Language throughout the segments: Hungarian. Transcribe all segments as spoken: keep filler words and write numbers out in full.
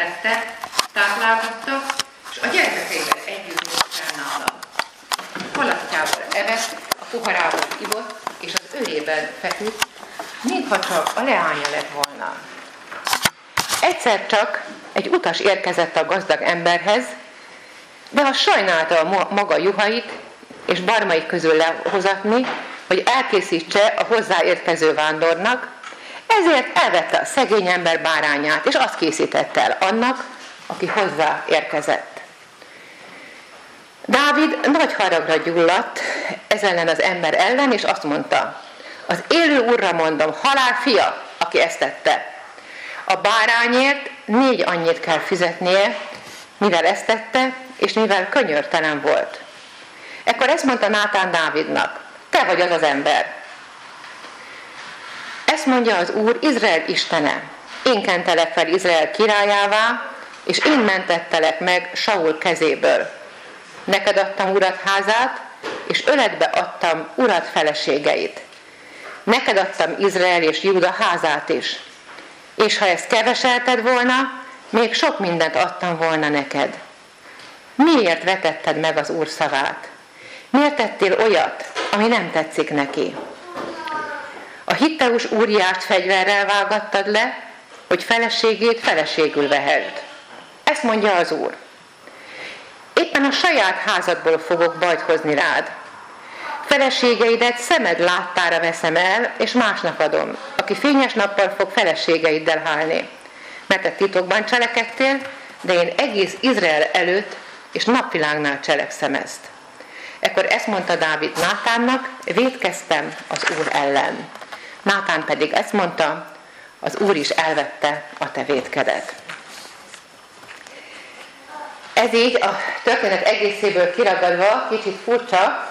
vette, táplálkotta, és a gyermekeivel együtt nőtt fel nála. Falatjával evett, a poharából ivott, és az ölében feküdt, mintha csak a leánya lett volna. Egyszer csak egy utas érkezett a gazdag emberhez, de ha sajnálta a maga juhait és barmai közül lehozatni, hogy elkészítse a hozzáérkező vándornak, ezért elvette a szegény ember bárányát, és azt készítette el annak, aki hozzá érkezett. Dávid nagy haragra gyulladt ez ellen az ember ellen, és azt mondta: az élő Úrra mondom, halál fia, aki ezt tette. A bárányért négy annyit kell fizetnie, mivel ezt tette, és mivel könyörtelen volt. Ekkor ezt mondta Nátán Dávidnak: te vagy az az ember. Ezt mondja az Úr, Izrael istene: én kentelek fel Izrael királyává, és én mentettelek meg Saul kezéből. Neked adtam urat házát, és öletbe adtam urat feleségeit. Neked adtam Izrael és Júda házát is. És ha ezt keveselted volna, még sok mindent adtam volna neked. Miért vetetted meg az Úr szavát? Miért tettél olyat, ami nem tetszik neki? A Hitteus Úriást fegyverrel vágattad le, hogy feleségét feleségül veheld. Ezt mondja az Úr. Éppen a saját házadból fogok bajt hozni rád. Feleségeidet szemed láttára veszem el, és másnak adom, aki fényes nappal fog feleségeiddel hálni. Mert te titokban cselekedtél, de én egész Izrael előtt és napvilágnál cselekszem ezt. Ekkor ezt mondta Dávid Nátánnak: vétkeztem az Úr ellen. Nátán pedig ezt mondta: az Úr is elvette a te vétkedet. Ez így a történet egészéből kiragadva kicsit furcsa.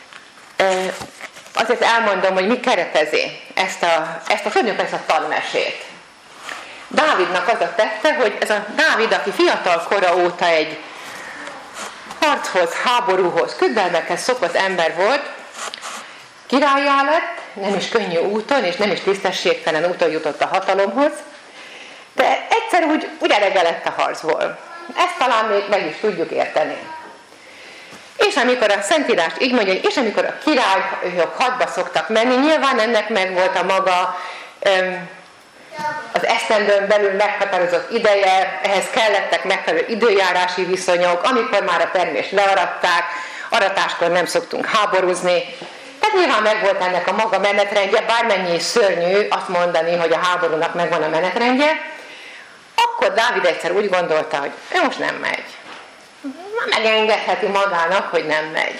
Azért elmondom, hogy mi keretezi ezt a, ezt a, ezt a tanmesét. Dávidnak az a tette, hogy ez a Dávid, aki fiatal kora óta egy harchoz, háborúhoz, küzdelmekhez szokott ember volt, királlyá lett, nem is könnyű úton, és nem is tisztességtelen úton jutott a hatalomhoz, de egyszer úgy, úgy elege lett a harcból. Ezt talán még meg is tudjuk érteni. És amikor a Szentírást így mondja, és amikor a királyok hadba szoktak menni, nyilván ennek meg volt a maga öm, az esztendőn belül meghatározott ideje, ehhez kellettek megfelelő időjárási viszonyok, amikor már a termést learatták, aratáskor nem szoktunk háborúzni. Tehát nyilván megvolt ennek a maga menetrendje, bármennyi szörnyű azt mondani, hogy a háborúnak megvan a menetrendje. Akkor Dávid egyszer úgy gondolta, hogy ő most nem megy. Megengedheti magának, hogy nem megy.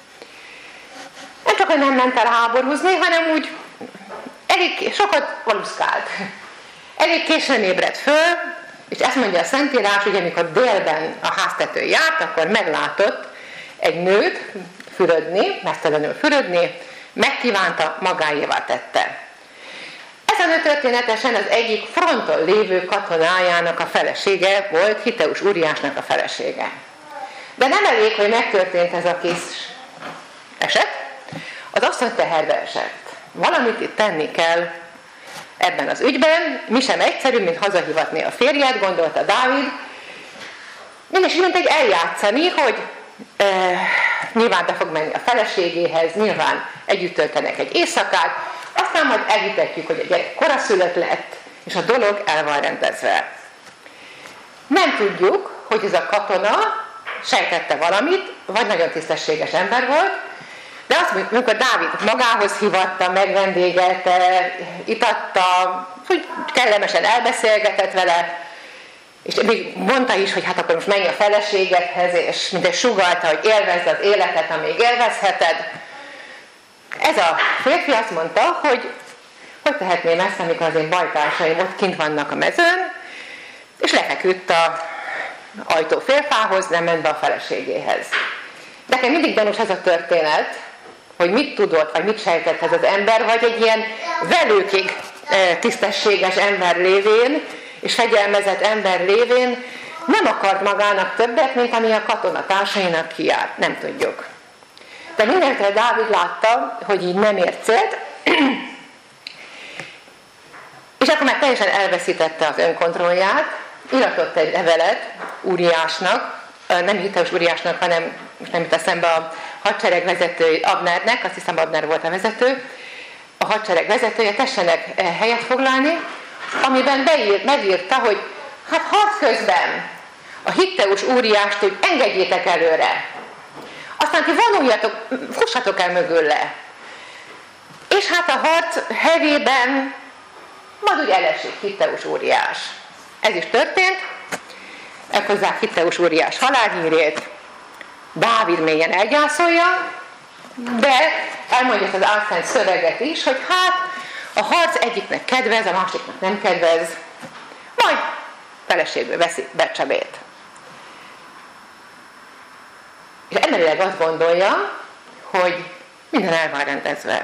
Nem csak, hogy nem ment el háborúzni, hanem úgy elég sokat valuszkált. Elég későn ébredt föl, és ezt mondja a Szentírás, hogy amikor délben a háztetőn járt, akkor meglátott egy nőt fürödni, mesztelenül fürödni, megkívánta, magáévá tette. Ez a nő történetesen az egyik fronton lévő katonájának a felesége volt, Hitteus Úriásnak a felesége. De nem elég, hogy megtörtént ez a kis eset, az asszony teherbe esett. Valamit itt tenni kell ebben az ügyben, mi sem egyszerű, mint hazahivatni a férjet, gondolta Dávid. Mindez mint egy eljátszani, hogy e, nyilván be fog menni a feleségéhez, nyilván együtt töltenek egy éjszakát, aztán majd elhitetjük, hogy a gyerek koraszülött lett, és a dolog el van rendezve. Nem tudjuk, hogy ez a katona sejtette valamit, vagy nagyon tisztességes ember volt, de azt mondjuk, amikor Dávid magához hívatta, megvendégelte, itatta, hogy kellemesen elbeszélgetett vele, és még mondta is, hogy hát akkor most menj a feleségedhez, és mindegy sugallta, hogy élvezd az életet, amíg élvezheted. Ez a férfi azt mondta, hogy hogy tehetném ezt, amikor az én bajtársaim ott kint vannak a mezőn, és lefeküdt a ajtó félfához, nem ment be a feleségéhez. Nekem mindig gyanús ez a történet, hogy mit tudott, vagy mit sejtett ez az ember, vagy egy ilyen velőkig tisztességes ember lévén, és fegyelmezett ember lévén nem akart magának többet, mint ami a katonatársainak kijárt. Nem tudjuk. De mindenetre Dávid látta, hogy így nem ért célt, és akkor már teljesen elveszítette az önkontrollját, iratott egy levelet Úriásnak, nem Hitteus Úriásnak, hanem most nem jut eszembe a hadsereg vezetője Abnernek, azt hiszem Abner volt a vezető, a hadsereg vezetője, tessenek helyet foglalni, amiben beír, megírta, hogy hát harc közben a Hitteus Úriást, hogy engedjétek előre. Aztán ti vonuljatok, fussatok el mögülle. És hát a harc hevében majd úgy elesik Hitteus Úriás. Ez is történt, elhozzák Hitteus Úriás halálhírét, Dávid mélyen elgyászolja, de elmondja az álszent szöveget is, hogy hát a harc egyiknek kedvez, a másiknak nem kedvez, majd feleségül veszi Becsabét. És emberileg azt gondolja, hogy minden el van rendezve.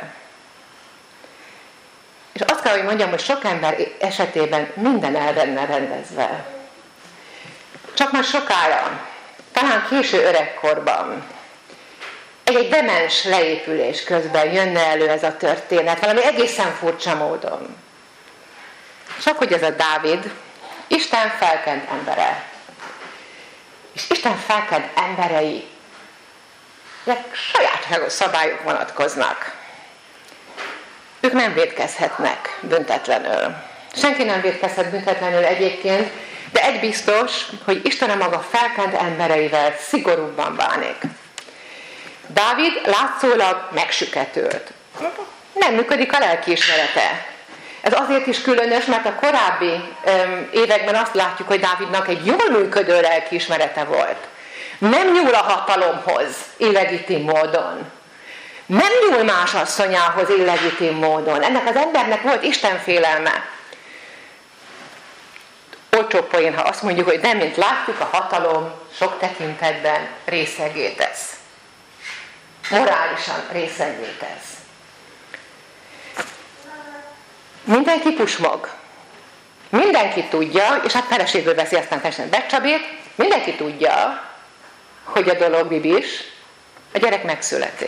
És azt kell, hogy mondjam, hogy sok ember esetében minden el lenne rendezve. Csak már sokára, talán késő öregkorban, egy-egy demens leépülés közben jönne elő ez a történet, valami egészen furcsa módon. Csak hogy ez a Dávid, Isten felkent embere. És Isten felkent emberei, sajátságos szabályok vonatkoznak. Ők nem vétkezhetnek büntetlenül. Senki nem vétkezhet büntetlenül egyébként, de egy biztos, hogy Isten a maga felkent embereivel szigorúbban bánik. Dávid látszólag megsüketült. Nem működik a lelkiismerete. Ez azért is különös, mert a korábbi öm, években azt látjuk, hogy Dávidnak egy jól működő lelkiismerete volt. Nem nyúl a hatalomhoz illegitim módon. Nem nyúl más asszonyához illegitim módon. Ennek az embernek volt istenfélelme. Olcsó poén, ha azt mondjuk, hogy nem, mint látjuk, a hatalom sok tekintetben részeggé tesz. Morálisan részeggé tesz. Mindenki pusmog. Mindenki tudja, és hát feleségül veszi aztán teljesen Becsabét, mindenki tudja, hogy a dolog bibis, a gyerek megszületik.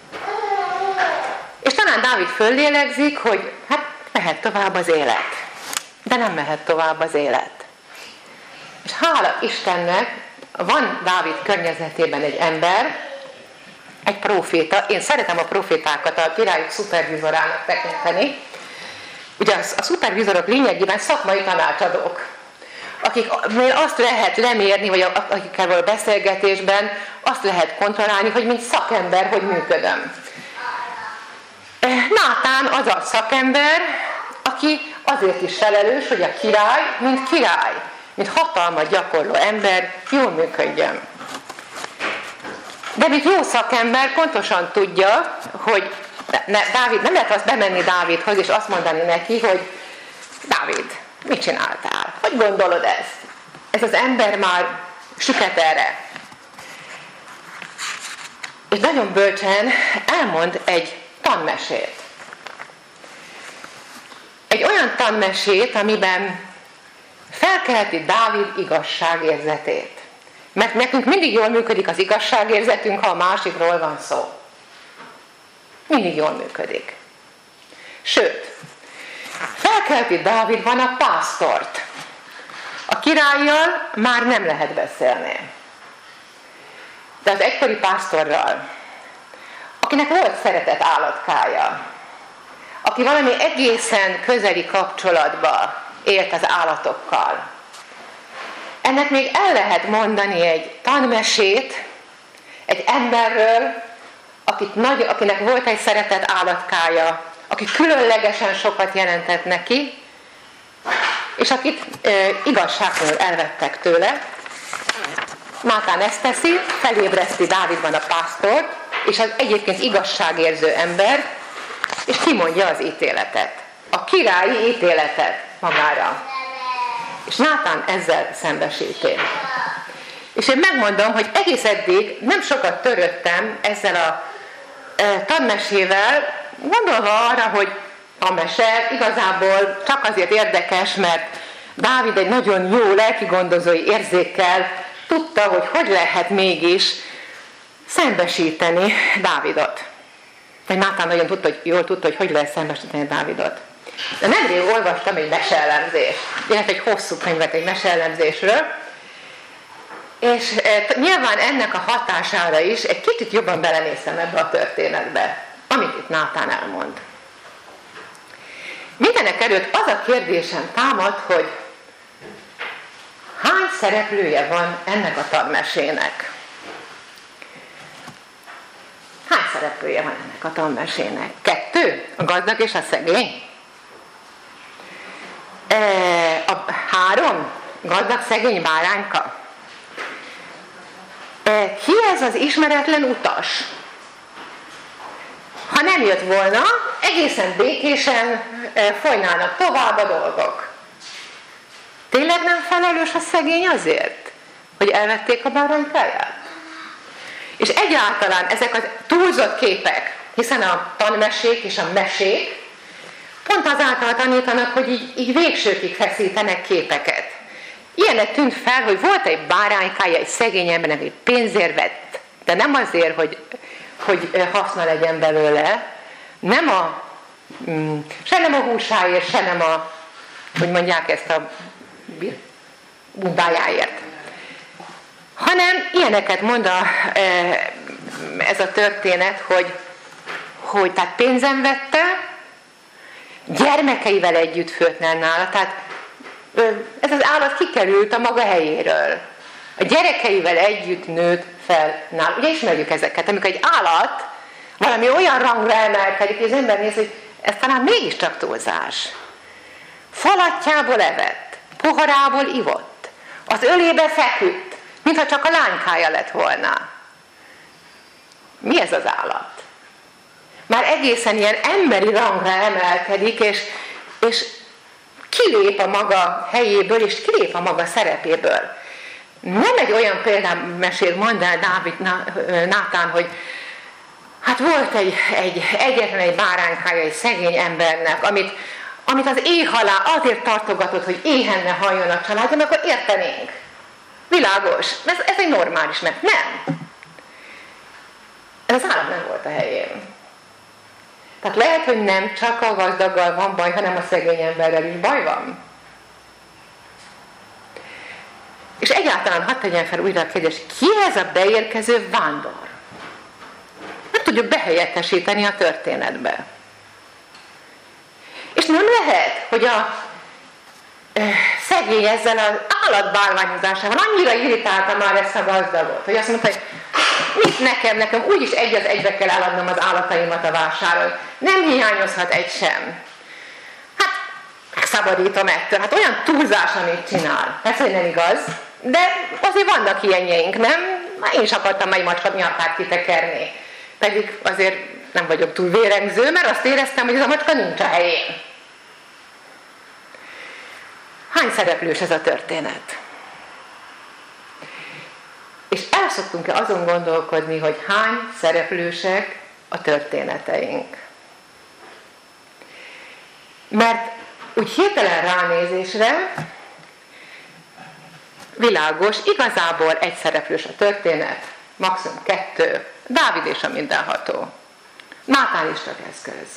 És talán Dávid föllélegzik, hogy hát mehet tovább az élet. De nem mehet tovább az élet. És hála Istennek van Dávid környezetében egy ember, egy próféta. Én szeretem a prófétákat a királyok szupervizorának tekinteni. Ugye a szupervizorok lényegében szakmai tanácsadók, akiknél azt lehet lemérni, vagy akikkel való beszélgetésben azt lehet kontrollálni, hogy mint szakember, hogy működöm. Nátán az a szakember, aki azért is felelős, hogy a király, mint király, mint hatalmat gyakorló ember jól működjön. De mint jó szakember pontosan tudja, hogy ne, Dávid, nem lehet azt bemenni Dávidhoz, és azt mondani neki, hogy Dávid, mit csináltál? Hogy gondolod ezt? Ez az ember már süket erre. És nagyon bölcsen elmond egy tanmesét. Egy olyan tanmesét, amiben felkelti Dávid igazságérzetét. Mert nekünk mindig jól működik az igazságérzetünk, ha a másikról van szó. Mindig jól működik. Sőt, felkelti Dávidban a pásztort. A királlyal már nem lehet beszélni. De az egykori pásztorral, akinek volt szeretett állatkája, aki valami egészen közeli kapcsolatba élt az állatokkal, ennek még el lehet mondani egy tanmesét egy emberről, akit nagy, akinek volt egy szeretett állatkája, aki különlegesen sokat jelentett neki, és akit e, igazságtalanul elvettek tőle. Nátán ezt teszi, felébreszti Dávidban a pásztort, és az egyébként igazságérző ember, és kimondja az ítéletet. A királyi ítéletet magára. És Nátán ezzel szembesíti. És én megmondom, hogy egész eddig nem sokat törődtem ezzel a e, tanmesével, gondolva arra, hogy a mese igazából csak azért érdekes, mert Dávid egy nagyon jó lelkigondozói érzékkel tudta, hogy hogy lehet mégis szembesíteni Dávidot. Vagy Nátán nagyon tudta, hogy jól tudta, hogy hogy lehet szembesíteni Dávidot. De nemrég olvastam egy meseelemzést, illetve egy hosszú könyvet egy meseelemzésről, és e, nyilván ennek a hatására is egy kicsit jobban belenéztem ebbe a történetbe, amit itt Nátán elmond. Mindenek előtt az a kérdésem támad, hogy hány szereplője van ennek a tanmesének? Hány szereplője van ennek a tanmesének? Kettő? A gazdag és a szegény? E, a három? Gazdag, szegény, bárányka? E, ki ez az ismeretlen utas? Ha nem jött volna, egészen békésen e, folynának tovább a dolgok. Tényleg nem felelős a szegény azért, hogy elvették a báránykáját? És egyáltalán ezek a túlzott képek, hiszen a tanmesék és a mesék pont azáltal tanítanak, hogy így, így végsőkig feszítenek képeket. Ilyenek tűnt fel, hogy volt egy báránykája egy szegény embernek, egy pénzért vett, de nem azért, hogy, hogy haszna legyen belőle, nem a, se nem a húsáért, se nem a, hogy mondják ezt a bundájáért. Hanem ilyeneket mond a, ez a történet, hogy, hogy tehát pénzen vette, gyermekeivel együtt főtt nála, tehát ez az állat kikerült a maga helyéről. A gyerekeivel együtt nőtt fel nála. Ugye ismerjük ezeket, amikor egy állat valami olyan rangra emelkedik, és az ember néz, hogy ez talán mégiscsak túlzás. Falatjából evett, poharából ivott, az ölébe feküdt, mintha csak a lánykája lett volna. Mi ez az állat? Már egészen ilyen emberi rangra emelkedik, és, és kilép a maga helyéből, és kilép a maga szerepéből. Nem egy olyan példán mesél, mondd el Dávid, Nátán, hogy hát volt egy, egy egyetlen egy báránykája egy szegény embernek, amit, amit az éh alá azért tartogatott, hogy éhen ne halljon a családja, akkor értenénk. Világos. Ez, ez egy normális, mert nem. Ez az állat nem volt a helyén. Tehát lehet, hogy nem csak a gazdaggal van baj, hanem a szegény emberrel is baj van. És egyáltalán hadd tegyen fel újra a kérdést, ki ez a beérkező vándor? Nem tudjuk behelyettesíteni a történetbe. És nem lehet, hogy a szegény ezzel az állatbálványozásával annyira irritálta már ezt a gazdagot, hogy azt mondta, hogy mit nekem, nekem úgyis egy az egybe kell eladnom az állataimat a vásáron. Nem hiányozhat egy sem. Hát, megszabadítom ettől. Hát olyan túlzás, amit csinál. Persze, hogy nem igaz, de azért vannak ilyenjeink, nem? Már én is akartam egy macska nyakát kitekerni. Pedig azért nem vagyok túl vérengző, mert azt éreztem, hogy ez a macska nincs a helyén. Hány szereplős ez a történet? És el szoktunk-e azon gondolkodni, hogy hány szereplősek a történeteink? Mert úgy hirtelen ránézésre világos, igazából egy szereplős a történet, maximum kettő, Dávid és a mindenható. Nátán is csak eszköz.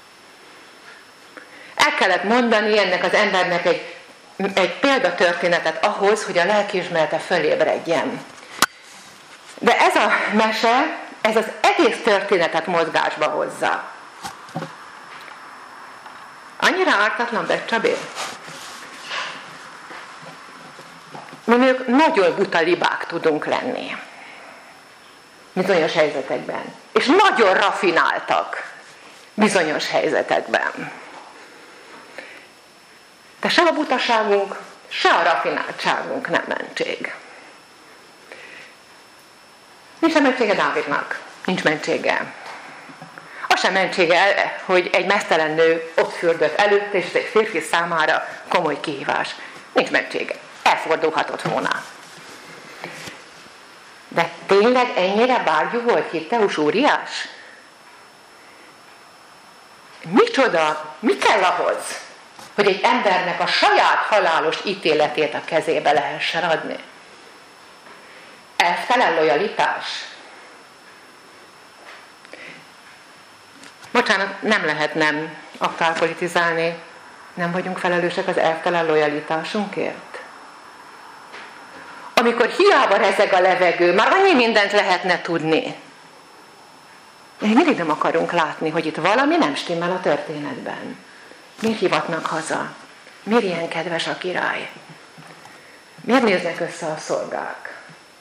El kellett mondani ennek az embernek egy, egy példatörténetet ahhoz, hogy a lelkiismerete fölébredjen. De ez a mese, ez az egész történetet mozgásba hozza. Annyira ártatlan Betcsabé? Mi nők nagyon buta libák tudunk lenni. Bizonyos helyzetekben. És nagyon rafináltak bizonyos helyzetekben. De se a butaságunk, se a rafináltságunk nem mentség. Nincs a mentsége Dávidnak. Nincs mentsége. Az sem mentsége, hogy egy meztelen nő ott fürdött előtt, és ez egy férfi számára komoly kihívás. Nincs mentsége. Elfordulhatott volna. De tényleg ennyire bárgyú volt Hitteus óriás? Micsoda, mi kell ahhoz, hogy egy embernek a saját halálos ítéletét a kezébe lehessen adni? Elvtelen lojalitás? Bocsánat, nem lehet nem aktuálpolitizálni, nem vagyunk felelősek az elvtelen lojalitásunkért? Amikor hiába rezeg a levegő, már annyi mindent lehetne tudni. Még mindig nem akarunk látni, hogy itt valami nem stimmel a történetben. Miért hívatnak haza? Miért ilyen kedves a király? Miért néznek össze a szolgák?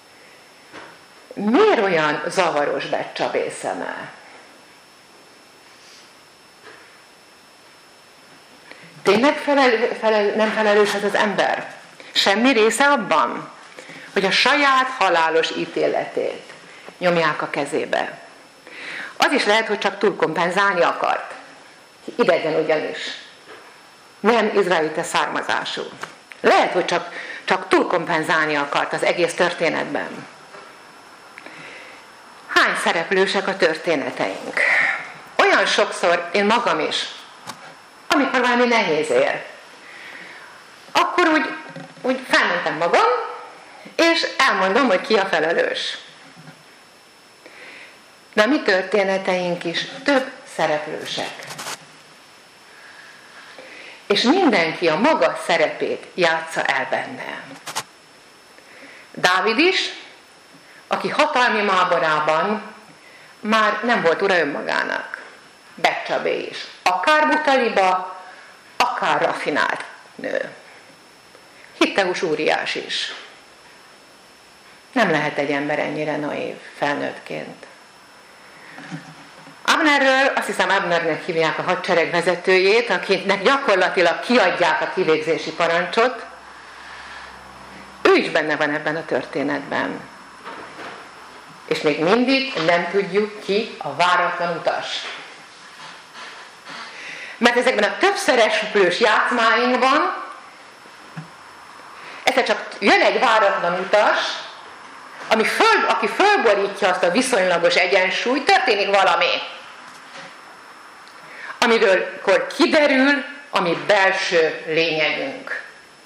Miért olyan zavaros Betcsabé szeme? Tényleg felel, felel, nem felelős ez az ember? Semmi része abban, hogy a saját halálos ítéletét nyomják a kezébe. Az is lehet, hogy csak túlkompenzálni akart. Idegen ugyanis. Nem izraelita származású. Lehet, hogy csak, csak túlkompenzálni akart az egész történetben. Hány szereplősek a történeteink? Olyan sokszor, én magam is, amikor valami nehéz ér, akkor úgy, úgy felmentem magam, és elmondom, hogy ki a felelős. De a mi történeteink is több szereplősek. És mindenki a maga szerepét játsza el benne. Dávid is, aki hatalmi máborában már nem volt ura önmagának. Betcsabé is. Akár butaliba, akár raffinált nő. Hitteus Úriás is. Nem lehet egy ember ennyire naív felnőttként. Abnerről, azt hiszem Abnernek hívják a hadsereg vezetőjét, akinek gyakorlatilag kiadják a kivégzési parancsot. Ő is benne van ebben a történetben. És még mindig nem tudjuk ki a váratlan utas. Mert ezekben a többszereplős játszmáinkban egyszer csak jön egy váratlan utas, ami föl, aki fölborítja azt a viszonylagos egyensúlyt, történik valami. Amiről akkor kiderül a mi belső lényegünk.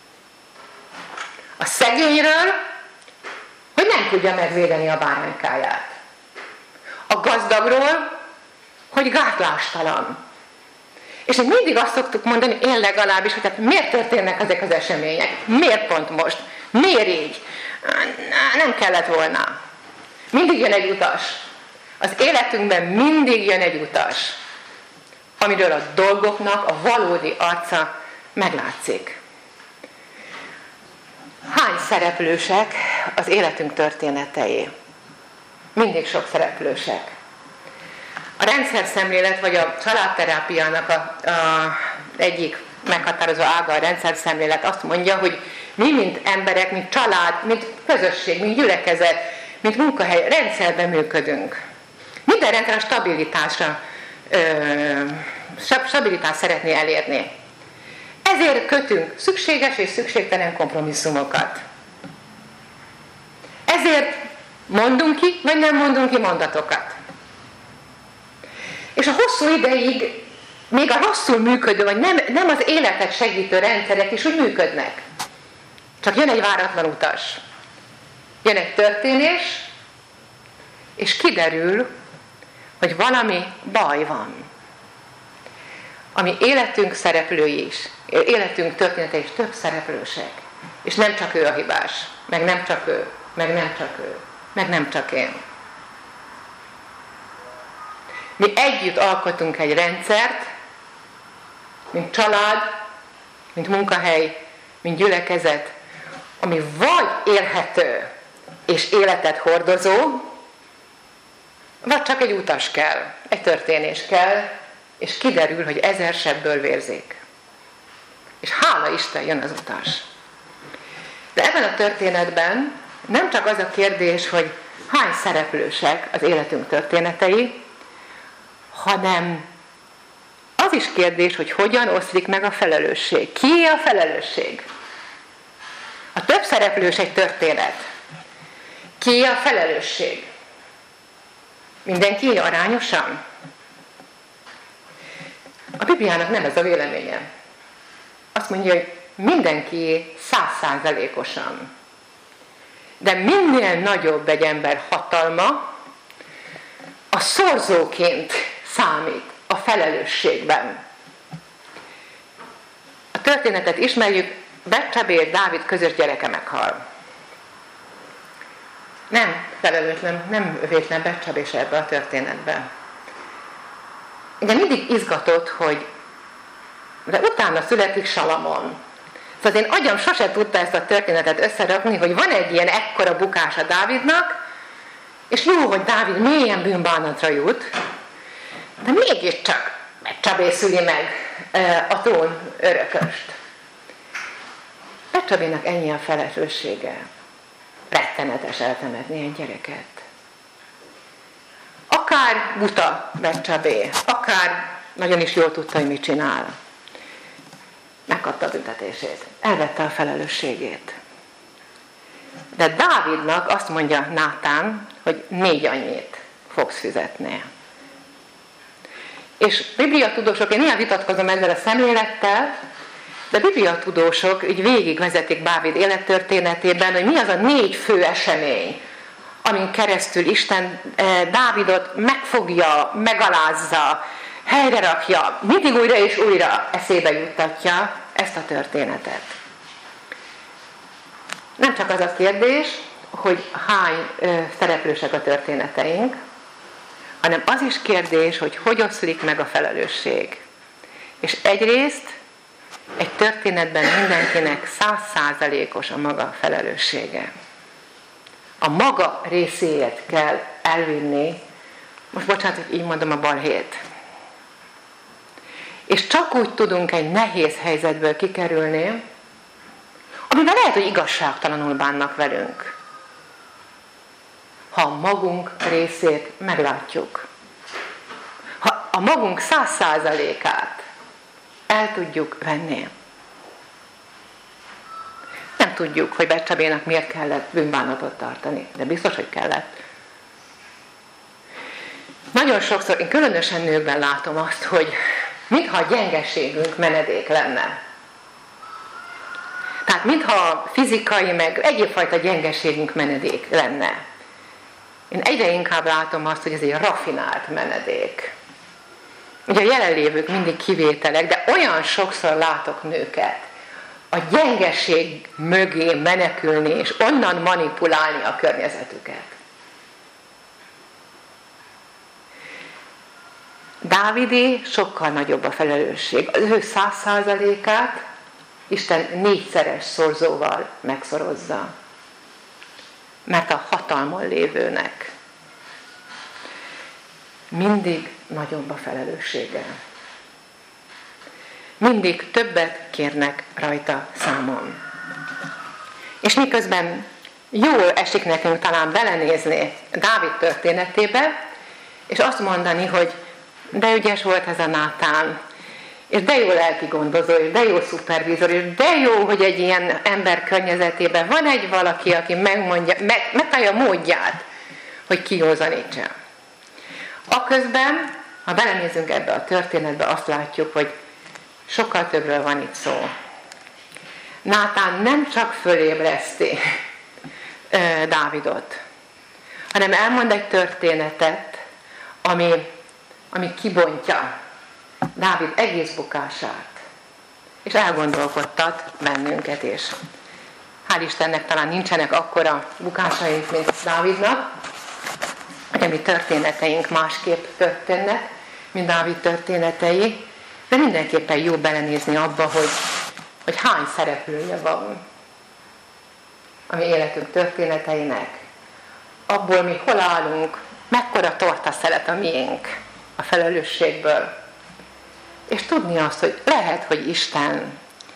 A szegényről, hogy nem tudja megvédeni a báránykáját. A gazdagról, hogy gátlástalan. És még mindig azt szoktuk mondani, én legalábbis, hogy hát miért történnek ezek az események? Miért pont most? Miért így? Nem kellett volna. Mindig jön egy utas. Az életünkben mindig jön egy utas, amiről a dolgoknak a valódi arca meglátszik. Hány szereplősek az életünk történetei? Mindig sok szereplősek. A rendszerszemlélet, vagy a családterápiának a, a egyik meghatározó ága a rendszerszemlélet azt mondja, hogy mi, mint emberek, mint család, mint közösség, mint gyülekezet, mint munkahely, rendszerben működünk. Minden rendszer a stabilitásra, ö, stabilitást szeretné elérni. Ezért kötünk szükséges és szükségtelen kompromisszumokat. Ezért mondunk ki, vagy nem mondunk ki mondatokat. És a hosszú ideig még a rosszul működő, vagy nem, nem az életet segítő rendszerek is úgy működnek. Csak jön egy váratlan utas. Jön egy történés, és kiderül, hogy valami baj van. Ami életünk szereplői is, életünk története is több szereplősek. És nem csak ő a hibás, meg nem csak ő, meg nem csak ő, meg nem csak én. Mi együtt alkotunk egy rendszert, mint család, mint munkahely, mint gyülekezet, ami vagy élhető és életet hordozó, vagy csak egy utas kell, egy történés kell, és kiderül, hogy ezer sebből vérzik. És hála Isten, jön az utas. De ebben a történetben nem csak az a kérdés, hogy hány szereplősek az életünk történetei, hanem az is kérdés, hogy hogyan oszlik meg a felelősség. Ki a felelősség? A több szereplős egy történet. Ki a felelősség? Mindenki arányosan? A Bibliának nem ez a véleménye. Azt mondja, hogy mindenki százszázalékosan. De minél nagyobb egy ember hatalma, a szorzóként számít a felelősségben. történetet ismerjük, Betcsabé és Dávid közös gyereke meghal. Nem felelőtlen, nem vétlen Betcsabé se ebbe a történetbe. De mindig izgatott, hogy de utána születik Salamon. Szóval az én agyam sose tudta ezt a történetet összerakni, hogy van egy ilyen ekkora bukása Dávidnak, és jó, hogy Dávid mélyen bűnbánatra jut, de mégiscsak Betcsabé szüli meg a trón örököst. Betcsabénak ennyi a felelőssége. Rettenetes eltemetni egy gyereket. Akár buta Betcsabé, akár nagyon is jól tudta, hogy mit csinál. Megkapta a büntetését. Elvette a felelősségét. De Dávidnak azt mondja Nátán, hogy négy annyit fogsz fizetni. És bibliatudósok, én néha vitatkozom ezzel a szemlélettel, de bibliatudósok így végigvezetik Dávid élettörténetében, hogy mi az a négy fő esemény, amin keresztül Isten Dávidot megfogja, megalázza, helyre rakja, mindig újra és újra eszébe juttatja ezt a történetet. Nem csak az a kérdés, hogy hány szereplősek a történeteink, hanem az is kérdés, hogy hogy oszlik meg a felelősség. És egyrészt egy történetben mindenkinek száz százalékos a maga felelőssége. A maga részéért kell elvinni, most bocsánat, hogy így mondom, a balhét. És csak úgy tudunk egy nehéz helyzetből kikerülni, amiben lehet, hogy igazságtalanul bánnak velünk. Ha a magunk részét meglátjuk. Ha a magunk száz százalékát el tudjuk venni. Nem tudjuk, hogy Betcsabénak miért kellett bűnbánatot tartani, de biztos, hogy kellett. Nagyon sokszor, én különösen nőkben látom azt, hogy mintha a gyengeségünk menedék lenne. Tehát mintha a fizikai, meg egyébfajta gyengeségünk menedék lenne. Én egyre inkább látom azt, hogy ez egy raffinált menedék. Ugye a jelenlévők mindig kivételek, de olyan sokszor látok nőket a gyengeség mögé menekülni, és onnan manipulálni a környezetüket. Dávidé sokkal nagyobb a felelősség. Az ő száz százalékát Isten négyszeres szorzóval megszorozza. Mert a hatalmon lévőnek mindig nagyobb a felelőssége. Mindig többet kérnek rajta számon. És miközben jól esik nekünk talán belenézni Dávid történetébe, és azt mondani, hogy de ügyes volt ez a Nátán, és de jó lelki gondozó, és de jó szupervízor, és de jó, hogy egy ilyen ember környezetében van egy valaki, aki megmondja, meg, megtalálja a módját, hogy kijózanítsa. Aközben, ha belenézünk ebbe a történetbe, azt látjuk, hogy sokkal többről van itt szó. Nátán nem csak fölébreszti Dávidot, hanem elmond egy történetet, ami, ami kibontja Dávid egész bukását, és elgondolkodtat bennünket is. Hál' Istennek talán nincsenek akkora bukásaink, mint Dávidnak, hogy a mi történeteink másképp történnek, mint Dávid történetei, de mindenképpen jó belenézni abba, hogy, hogy hány szereplője van a mi életünk történeteinek, abból mi hol állunk, mekkora torta szelet a miénk a felelősségből. És tudni azt, hogy lehet, hogy Isten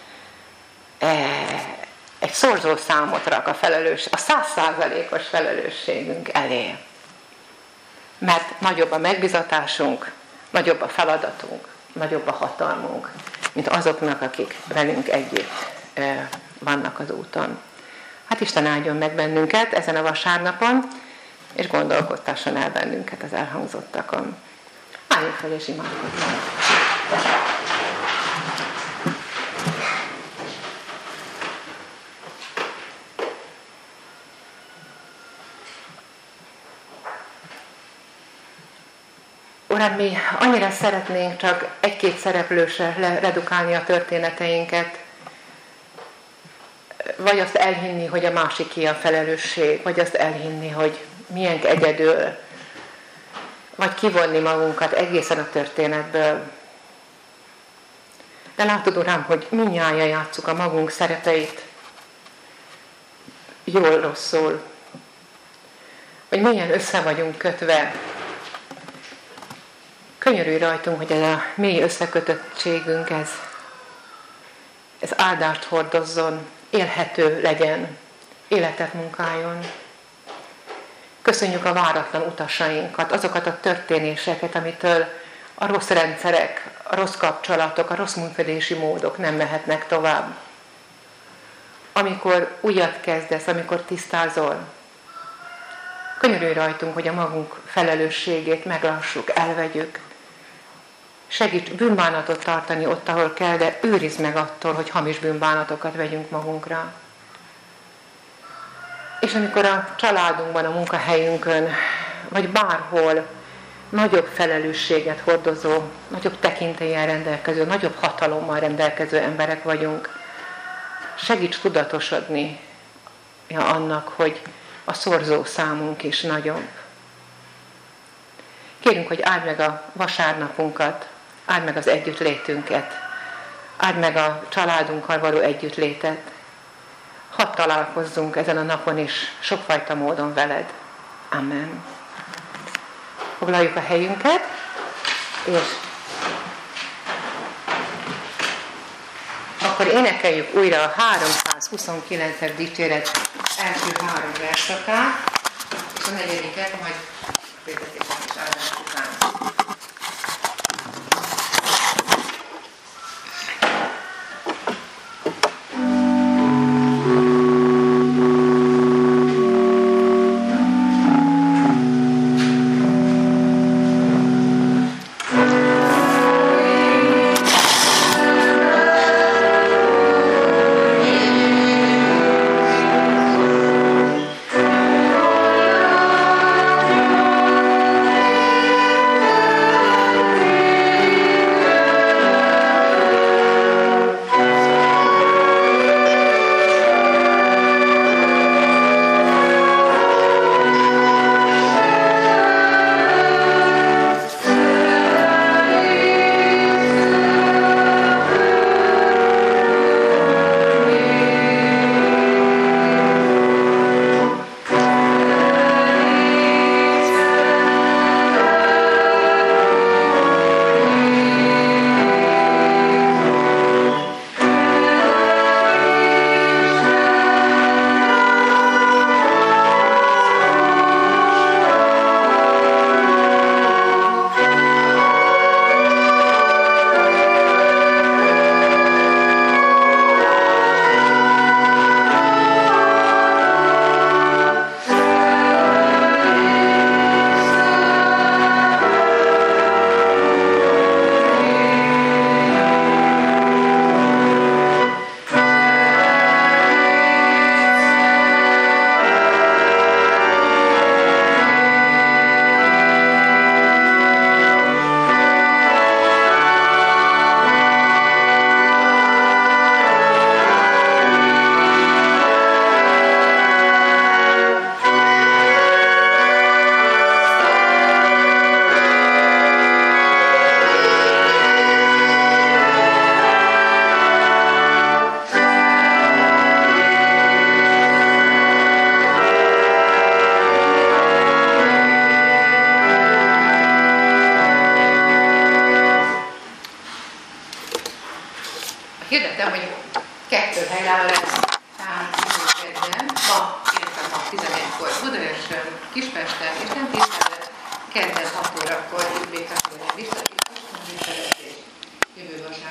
egy szorzó számot rak a felelősség, a száz százalékos felelősségünk elé. Mert nagyobb a megbizatásunk, nagyobb a feladatunk, nagyobb a hatalmunk, mint azoknak, akik velünk együtt vannak az úton. Hát Isten áldjon meg bennünket ezen a vasárnapon, és gondolkodtasson el bennünket az elhangzottakon. Álljunk fel és imádkozzunk. Uram, mi annyira szeretnénk csak egy-két szereplősre redukálni a történeteinket, vagy azt elhinni, hogy a másiké a felelősség, vagy azt elhinni, hogy milyen egyedül, vagy kivonni magunkat egészen a történetből. De látod, Uram, hogy mindnyájan játsszuk a magunk szerepeit, jól, rosszul, hogy milyen össze vagyunk kötve. Könyörülj rajtunk, hogy ez a mély összekötöttségünk, ez, ez áldást hordozzon, élhető legyen, életet munkáljon. Köszönjük a váratlan utasainkat, azokat a történéseket, amitől a rossz rendszerek, a rossz kapcsolatok, a rossz működési módok nem mehetnek tovább. Amikor újat kezdesz, amikor tisztázol, könyörülj rajtunk, hogy a magunk felelősségét meglássuk, elvegyük. Segíts bűnbánatot tartani ott, ahol kell, de őrizd meg attól, hogy hamis bűnbánatokat vegyünk magunkra. És amikor a családunkban, a munkahelyünkön, vagy bárhol nagyobb felelősséget hordozó, nagyobb tekintéllyel rendelkező, nagyobb hatalommal rendelkező emberek vagyunk, segíts tudatosodni ja, annak, hogy a szorzó számunk is nagyobb. Kérünk, hogy áld meg a vasárnapunkat, áld meg az együttlétünket, áld meg a családunkkal való együttlétet. Hadd találkozzunk ezen a napon is sokfajta módon veled. Amen. Foglaljuk a helyünket, és akkor énekeljük újra a háromszázhuszonkilences dicséret első három verszakát, és a negyediket majd vezetésen is áldás után. Hirdettem, hogy kettő helyálló lesz, tehát kedden, ma, illetve ma tizenegykor Budaörsön, Kispesten, és nem tisztelve kedden hat órakor Üdvék Katalin Biztos, és jövő vasárnap.